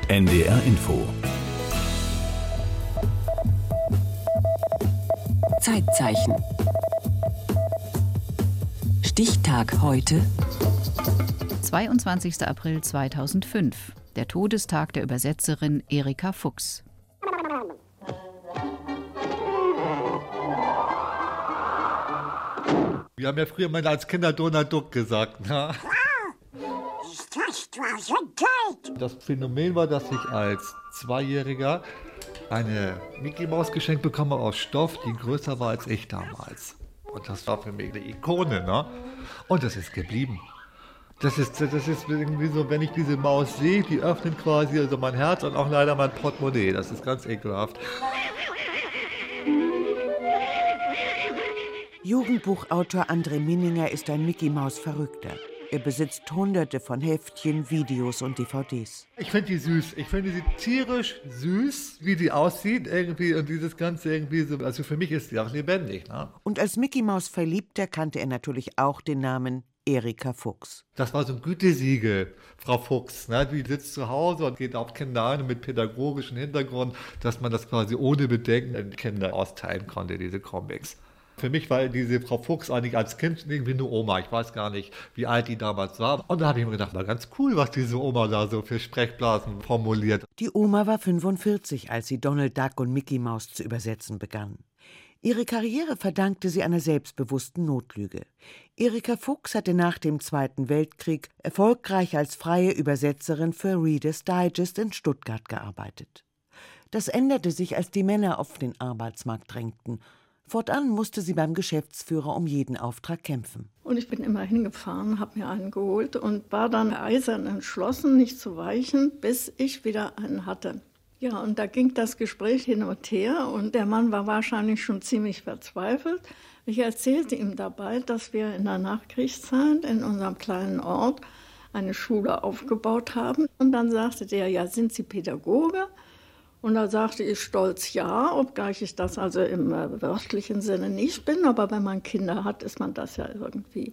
NDR Info. Zeitzeichen. Stichtag heute. 22. April 2005. Der Todestag der Übersetzerin Erika Fuchs. Wir haben ja früher mal als Kinder Donald Duck gesagt. Ne? Das Phänomen war, dass ich als Zweijähriger eine Mickey-Maus geschenkt bekomme aus Stoff, die größer war als ich damals. Und das war für mich eine Ikone, ne? Und das ist geblieben. Das ist irgendwie so, wenn ich diese Maus sehe, die öffnet quasi also mein Herz und auch leider mein Portemonnaie. Das ist ganz ekelhaft. Jugendbuchautor André Minninger ist ein Mickey-Maus-Verrückter. Er besitzt hunderte von Heftchen, Videos und DVDs. Ich finde die süß. Ich finde sie tierisch süß, wie die aussieht irgendwie. Und dieses Ganze irgendwie so, also für mich ist sie auch lebendig. Ne? Und als Mickey-Maus-Verliebter kannte er natürlich auch den Namen Erika Fuchs. Das war so ein Gütesiegel, Frau Fuchs. Ne? Die sitzt zu Hause und geht auf Kinder ein mit pädagogischem Hintergrund, dass man das quasi ohne Bedenken an Kinder austeilen konnte, diese Comics. Für mich war diese Frau Fuchs eigentlich als Kind irgendwie eine Oma. Ich weiß gar nicht, wie alt die damals war. Und da habe ich mir gedacht, war ganz cool, was diese Oma da so für Sprechblasen formuliert. Die Oma war 45, als sie Donald Duck und Mickey Maus zu übersetzen begann. Ihre Karriere verdankte sie einer selbstbewussten Notlüge. Erika Fuchs hatte nach dem Zweiten Weltkrieg erfolgreich als freie Übersetzerin für Reader's Digest in Stuttgart gearbeitet. Das änderte sich, als die Männer auf den Arbeitsmarkt drängten. Fortan musste sie beim Geschäftsführer um jeden Auftrag kämpfen. Und ich bin immer hingefahren, habe mir einen geholt und war dann eisern entschlossen, nicht zu weichen, bis ich wieder einen hatte. Ja, und da ging das Gespräch hin und her und der Mann war wahrscheinlich schon ziemlich verzweifelt. Ich erzählte ihm dabei, dass wir in der Nachkriegszeit in unserem kleinen Ort eine Schule aufgebaut haben. Und dann sagte der, ja, sind Sie Pädagoge? Und da sagte ich stolz ja, obgleich ich das also im wörtlichen Sinne nicht bin. Aber wenn man Kinder hat, ist man das ja irgendwie.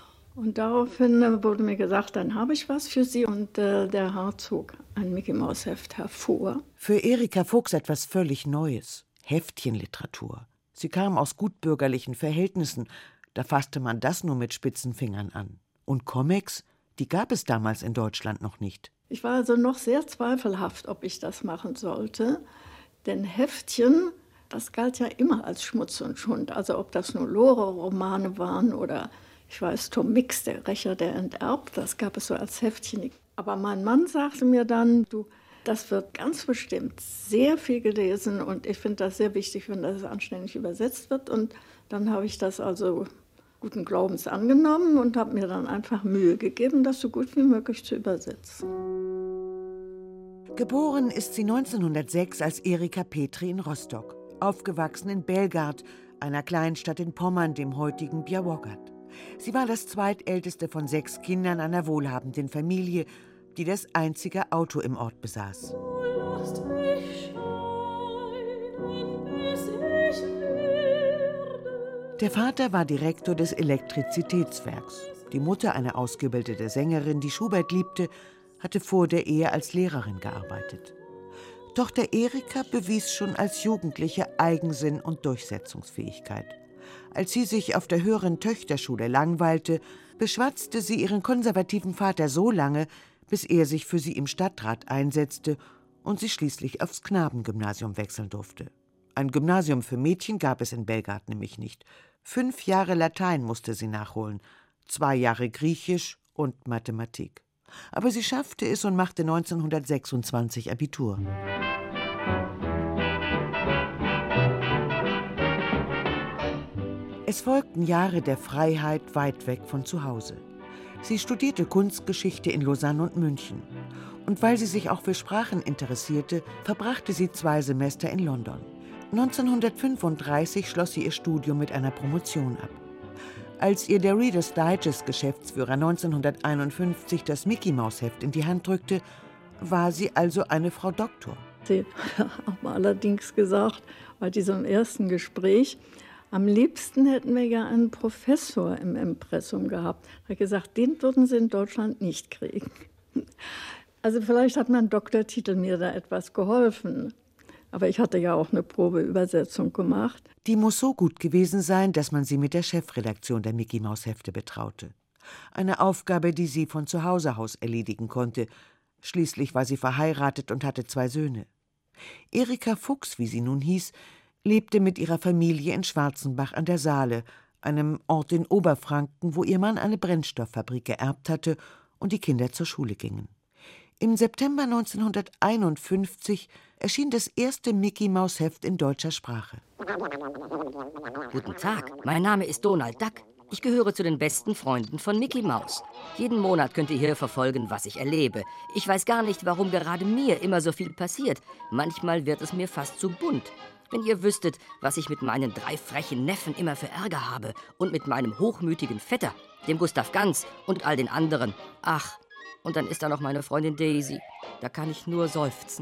Und daraufhin wurde mir gesagt, dann habe ich was für Sie. Und der Herr zog ein Mickey-Maus-Heft hervor. Für Erika Fuchs etwas völlig Neues. Heftchenliteratur. Sie kam aus gutbürgerlichen Verhältnissen. Da fasste man das nur mit spitzen Fingern an. Und Comics, die gab es damals in Deutschland noch nicht. Ich war also noch sehr zweifelhaft, ob ich das machen sollte. Denn Heftchen, das galt ja immer als Schmutz und Schund. Also ob das nur Lore-Romane waren oder, ich weiß, Tom Mix, der Rächer, der enterbt, das gab es so als Heftchen. Aber mein Mann sagte mir dann, du, das wird ganz bestimmt sehr viel gelesen und ich finde das sehr wichtig, wenn das anständig übersetzt wird. Und dann habe ich das also guten Glaubens angenommen und habe mir dann einfach Mühe gegeben, das so gut wie möglich zu übersetzen. Geboren ist sie 1906 als Erika Petri in Rostock, aufgewachsen in Belgard, einer Kleinstadt in Pommern, dem heutigen Białogard. Sie war das zweitälteste von 6 Kindern einer wohlhabenden Familie, die das einzige Auto im Ort besaß. Der Vater war Direktor des Elektrizitätswerks. Die Mutter, eine ausgebildete Sängerin, die Schubert liebte, hatte vor der Ehe als Lehrerin gearbeitet. Tochter Erika bewies schon als Jugendliche Eigensinn und Durchsetzungsfähigkeit. Als sie sich auf der höheren Töchterschule langweilte, beschwatzte sie ihren konservativen Vater so lange, bis er sich für sie im Stadtrat einsetzte und sie schließlich aufs Knabengymnasium wechseln durfte. Ein Gymnasium für Mädchen gab es in Belgard nämlich nicht. 5 Jahre Latein musste sie nachholen, 2 Jahre Griechisch und Mathematik. Aber sie schaffte es und machte 1926 Abitur. Es folgten Jahre der Freiheit weit weg von zu Hause. Sie studierte Kunstgeschichte in Lausanne und München. Und weil sie sich auch für Sprachen interessierte, verbrachte sie 2 Semester in London. 1935 schloss sie ihr Studium mit einer Promotion ab. Als ihr der Reader's Digest-Geschäftsführer 1951 das Mickey-Maus-Heft in die Hand drückte, war sie also eine Frau Doktor. Sie haben allerdings gesagt, bei diesem ersten Gespräch, am liebsten hätten wir ja einen Professor im Impressum gehabt. Er hat gesagt, den würden Sie in Deutschland nicht kriegen. Also vielleicht hat mein Doktortitel mir da etwas geholfen. Aber ich hatte ja auch eine Probeübersetzung gemacht. Die muss so gut gewesen sein, dass man sie mit der Chefredaktion der Mickey-Maus-Hefte betraute. Eine Aufgabe, die sie von zu Hause aus erledigen konnte. Schließlich war sie verheiratet und hatte 2 Söhne. Erika Fuchs, wie sie nun hieß, lebte mit ihrer Familie in Schwarzenbach an der Saale, einem Ort in Oberfranken, wo ihr Mann eine Brennstofffabrik geerbt hatte und die Kinder zur Schule gingen. Im September 1951 erschien das erste Mickey-Maus-Heft in deutscher Sprache. Guten Tag, mein Name ist Donald Duck. Ich gehöre zu den besten Freunden von Mickey Maus. Jeden Monat könnt ihr hier verfolgen, was ich erlebe. Ich weiß gar nicht, warum gerade mir immer so viel passiert. Manchmal wird es mir fast zu bunt. Wenn ihr wüsstet, was ich mit meinen 3 frechen Neffen immer für Ärger habe und mit meinem hochmütigen Vetter, dem Gustav Ganz und all den anderen. Ach, und dann ist da noch meine Freundin Daisy. Da kann ich nur seufzen.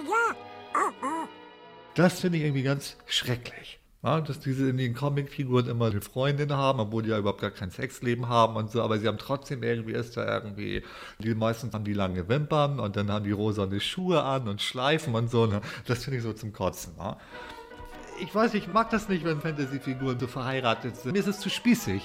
Das finde ich irgendwie ganz schrecklich. Ja, dass diese in den Comicfiguren immer eine Freundin haben, obwohl die ja überhaupt gar kein Sexleben haben und so, aber sie haben trotzdem die meisten haben die lange Wimpern und dann haben die rosane Schuhe an und Schleifen und so. Ne? Das finde ich so zum Kotzen. Ja? Ich weiß, ich mag das nicht, wenn Fantasyfiguren so verheiratet sind. Mir ist es zu spießig.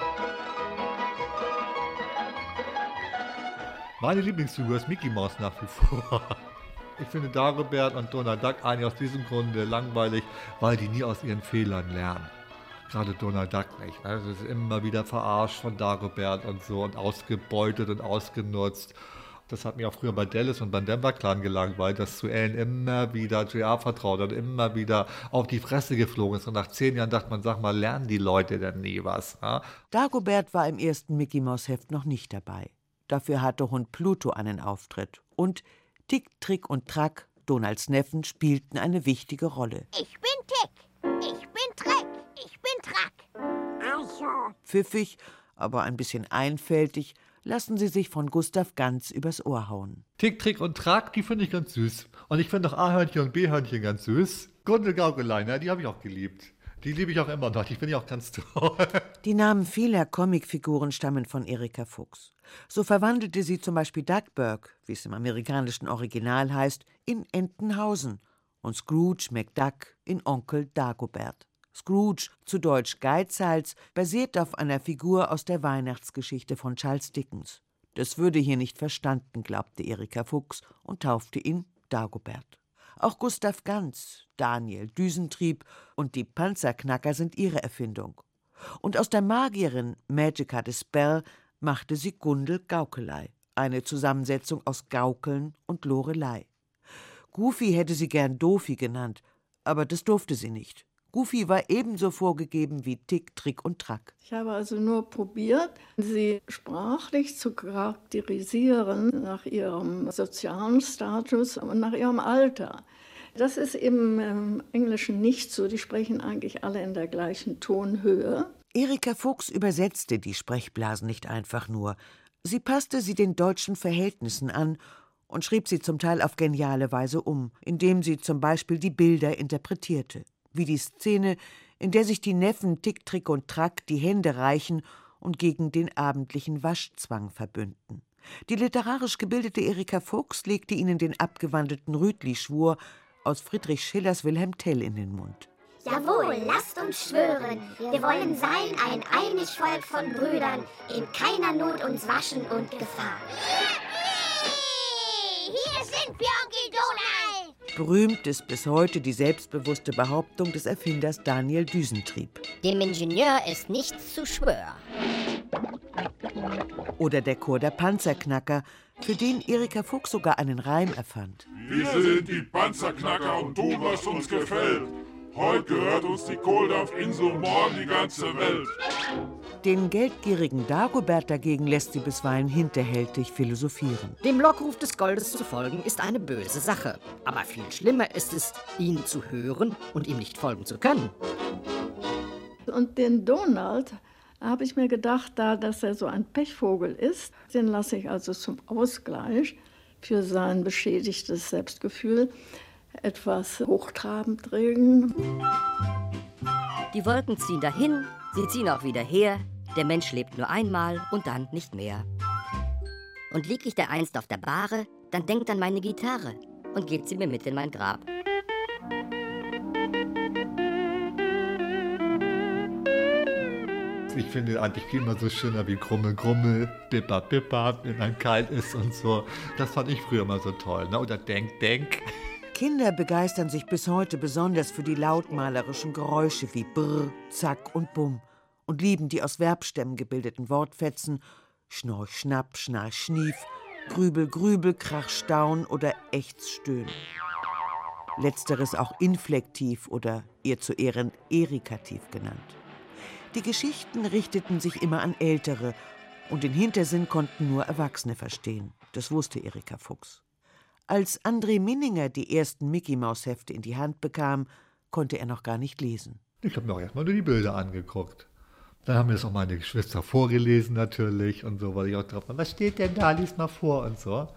Meine Lieblingsfigur ist Mickey Maus nach wie vor. Ich finde Dagobert und Donald Duck eigentlich aus diesem Grunde langweilig, weil die nie aus ihren Fehlern lernen. Gerade Donald Duck nicht. Also es ist immer wieder verarscht von Dagobert und so und ausgebeutet und ausgenutzt. Das hat mich auch früher bei Dallas und beim Denver Clan gelangweilt, dass zu Ellen immer wieder JR vertraut und immer wieder auf die Fresse geflogen ist. Und nach 10 Jahren dachte man, sag mal, lernen die Leute denn nie was? Ja? Dagobert war im ersten Mickey-Maus-Heft noch nicht dabei. Dafür hatte Hund Pluto einen Auftritt. Und Tick, Trick und Track, Donalds Neffen, spielten eine wichtige Rolle. Ich bin Tick, ich bin Trick, ich bin Track. Also. Pfiffig, aber ein bisschen einfältig, lassen sie sich von Gustav Ganz übers Ohr hauen. Tick, Trick und Track, die finde ich ganz süß. Und ich finde auch A-Hörnchen und B-Hörnchen ganz süß. Gundel Gaukelein, die habe ich auch geliebt. Die liebe ich auch immer noch, die finde ich auch ganz toll. Die Namen vieler Comicfiguren stammen von Erika Fuchs. So verwandelte sie zum Beispiel Duckburg, wie es im amerikanischen Original heißt, in Entenhausen und Scrooge McDuck in Onkel Dagobert. Scrooge, zu Deutsch Geizhals, basiert auf einer Figur aus der Weihnachtsgeschichte von Charles Dickens. Das würde hier nicht verstanden, glaubte Erika Fuchs und taufte ihn Dagobert. Auch Gustav Ganz, Daniel Düsentrieb und die Panzerknacker sind ihre Erfindung. Und aus der Magierin Magica de Spell machte sie Gundel Gaukelei, eine Zusammensetzung aus Gaukeln und Lorelei. Goofy hätte sie gern Dofi genannt, aber das durfte sie nicht. Goofy war ebenso vorgegeben wie Tick, Trick und Track. Ich habe also nur probiert, sie sprachlich zu charakterisieren nach ihrem sozialen Status und nach ihrem Alter. Das ist im Englischen nicht so. Die sprechen eigentlich alle in der gleichen Tonhöhe. Erika Fuchs übersetzte die Sprechblasen nicht einfach nur. Sie passte sie den deutschen Verhältnissen an und schrieb sie zum Teil auf geniale Weise um, indem sie zum Beispiel die Bilder interpretierte. Wie die Szene, in der sich die Neffen Tick, Trick und Track die Hände reichen und gegen den abendlichen Waschzwang verbünden. Die literarisch gebildete Erika Fuchs legte ihnen den abgewandelten Rütli-Schwur aus Friedrich Schillers Wilhelm Tell in den Mund. Jawohl, lasst uns schwören, wir wollen sein ein einig Volk von Brüdern, in keiner Not uns waschen und Gefahr. Hier sind wir, Onkel Donald! Berühmt ist bis heute die selbstbewusste Behauptung des Erfinders Daniel Düsentrieb. Dem Ingenieur ist nichts zu schwör. Oder der Chor der Panzerknacker, für den Erika Fuchs sogar einen Reim erfand. Wir sind die Panzerknacker und tun, was uns gefällt. Heute gehört uns die Kohldampfinsel, morgen die ganze Welt. Den geldgierigen Dagobert dagegen lässt sie bisweilen hinterhältig philosophieren. Dem Lockruf des Goldes zu folgen, ist eine böse Sache. Aber viel schlimmer ist es, ihn zu hören und ihm nicht folgen zu können. Und den Donald habe ich mir gedacht, dass er so ein Pechvogel ist, den lasse ich also zum Ausgleich für sein beschädigtes Selbstgefühl etwas hochtrabend reden. Die Wolken ziehen dahin, sie ziehen auch wieder her. Der Mensch lebt nur einmal und dann nicht mehr. Und lieg ich dereinst auf der Bahre, dann denkt an meine Gitarre und gebt sie mir mit in mein Grab. Ich finde eigentlich immer so schöner wie Grummel, Grummel, Bippa, Bippa, wenn ein kalt ist und so. Das fand ich früher immer so toll. Ne? Oder Denk, Denk. Kinder begeistern sich bis heute besonders für die lautmalerischen Geräusche wie Brr, Zack und Bumm und lieben die aus Verbstämmen gebildeten Wortfetzen Schnorch, Schnapp, Schnarch, Schnief, Grübel, Grübel, Krach, Staun oder Ächz, Stöhn. Letzteres auch inflektiv oder ihr zu Ehren erikativ genannt. Die Geschichten richteten sich immer an Ältere und den Hintersinn konnten nur Erwachsene verstehen. Das wusste Erika Fuchs. Als André Minninger die ersten Mickey-Maus-Hefte in die Hand bekam, konnte er noch gar nicht lesen. Ich habe mir auch erstmal nur die Bilder angeguckt. Dann haben mir das auch meine Geschwister vorgelesen natürlich und so, weil ich auch drauf war, was steht denn da, lies mal vor und so.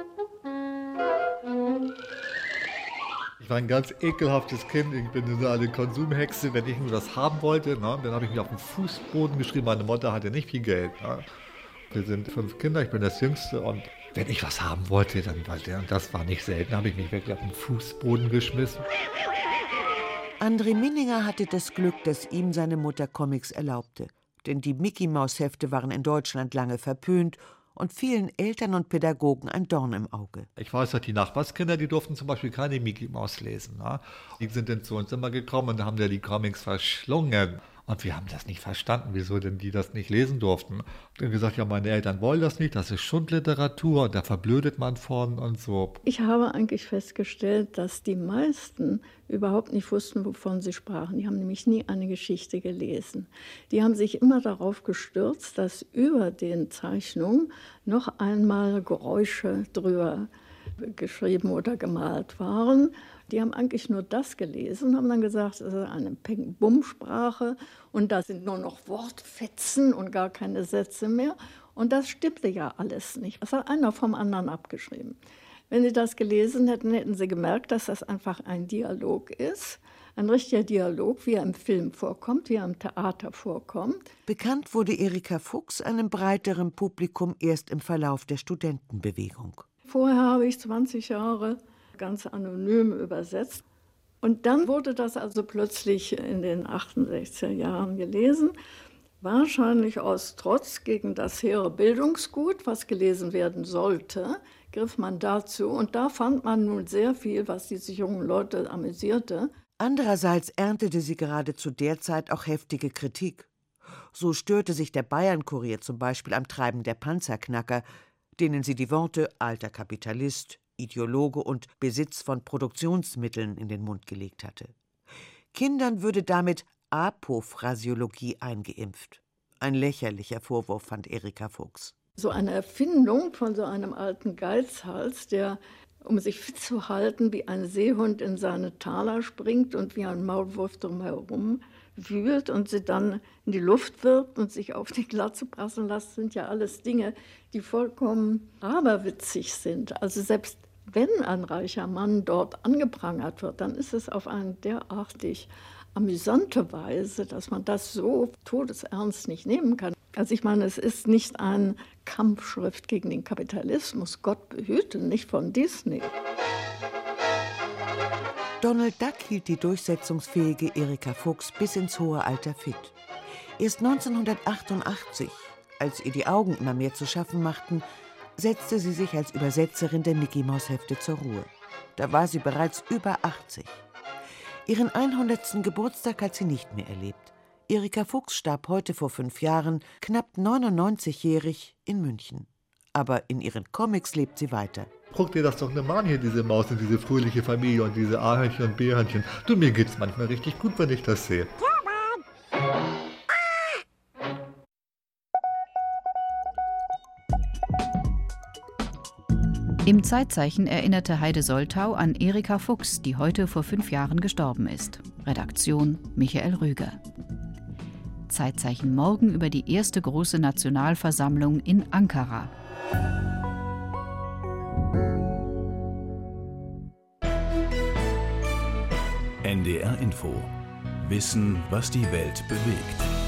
Ich war ein ganz ekelhaftes Kind, ich bin so eine Konsumhexe, wenn ich nur das haben wollte, ne, dann habe ich mich auf den Fußboden geschrieben, meine Mutter hatte nicht viel Geld. Ne. Wir sind 5 Kinder, ich bin das Jüngste und wenn ich was haben wollte, dann war der, und das war nicht selten, habe ich mich wirklich auf den Fußboden geschmissen. André Minninger hatte das Glück, dass ihm seine Mutter Comics erlaubte. Denn die Mickey-Maus-Hefte waren in Deutschland lange verpönt und vielen Eltern und Pädagogen ein Dorn im Auge. Ich weiß, dass die Nachbarskinder, die durften zum Beispiel keine Mickey-Maus lesen. Ne? Die sind dann zu uns immer gekommen und haben ja die Comics verschlungen. Und wir haben das nicht verstanden, wieso denn die das nicht lesen durften. Und dann gesagt, ja, meine Eltern wollen das nicht, das ist Schundliteratur und da verblödet man von und so. Ich habe eigentlich festgestellt, dass die meisten überhaupt nicht wussten, wovon sie sprachen. Die haben nämlich nie eine Geschichte gelesen. Die haben sich immer darauf gestürzt, dass über den Zeichnungen noch einmal Geräusche drüber geschrieben oder gemalt waren. Die haben eigentlich nur das gelesen und haben dann gesagt, es ist eine Peng-Bumm-Sprache und da sind nur noch Wortfetzen und gar keine Sätze mehr. Und das stimmte ja alles nicht. Das hat einer vom anderen abgeschrieben. Wenn sie das gelesen hätten, hätten sie gemerkt, dass das einfach ein Dialog ist. Ein richtiger Dialog, wie er im Film vorkommt, wie er im Theater vorkommt. Bekannt wurde Erika Fuchs einem breiteren Publikum erst im Verlauf der Studentenbewegung. Vorher habe ich 20 Jahre ganz anonym übersetzt. Und dann wurde das also plötzlich in den 68er Jahren gelesen. Wahrscheinlich aus Trotz gegen das hehre Bildungsgut, was gelesen werden sollte, griff man dazu. Und da fand man nun sehr viel, was diese jungen Leute amüsierte. Andererseits erntete sie gerade zu der Zeit auch heftige Kritik. So störte sich der Bayern-Kurier zum Beispiel am Treiben der Panzerknacker, denen sie die Worte alter Kapitalist, Ideologe und Besitz von Produktionsmitteln in den Mund gelegt hatte. Kindern würde damit Apophrasiologie eingeimpft. Ein lächerlicher Vorwurf, fand Erika Fuchs. So eine Erfindung von so einem alten Geizhals, der, um sich fit zu halten, wie ein Seehund in seine Taler springt und wie ein Maulwurf drumherum wühlt und sie dann in die Luft wirft und sich auf die Glatze prasseln lässt, sind ja alles Dinge, die vollkommen aberwitzig sind. Also selbst wenn ein reicher Mann dort angeprangert wird, dann ist es auf eine derartig amüsante Weise, dass man das so todesernst nicht nehmen kann. Also ich meine, es ist nicht eine Kampfschrift gegen den Kapitalismus, Gott behüte, nicht von Disney. Donald Duck hielt die durchsetzungsfähige Erika Fuchs bis ins hohe Alter fit. Erst 1988, als ihr die Augen immer mehr zu schaffen machten, setzte sie sich als Übersetzerin der Mickey-Maus-Hefte zur Ruhe. Da war sie bereits über 80. Ihren 100. Geburtstag hat sie nicht mehr erlebt. Erika Fuchs starb heute vor 5 Jahren, knapp 99-jährig, in München. Aber in ihren Comics lebt sie weiter. Guck dir das doch nur mal an hier, diese Maus und diese fröhliche Familie und diese A-Hörnchen und B-Hörnchen. Du, mir geht's manchmal richtig gut, wenn ich das sehe. Im Zeitzeichen erinnerte Heide Soltau an Erika Fuchs, die heute vor 5 Jahren gestorben ist. Redaktion Michael Rüger. Zeitzeichen morgen über die erste große Nationalversammlung in Ankara. NDR Info. Wissen, was die Welt bewegt.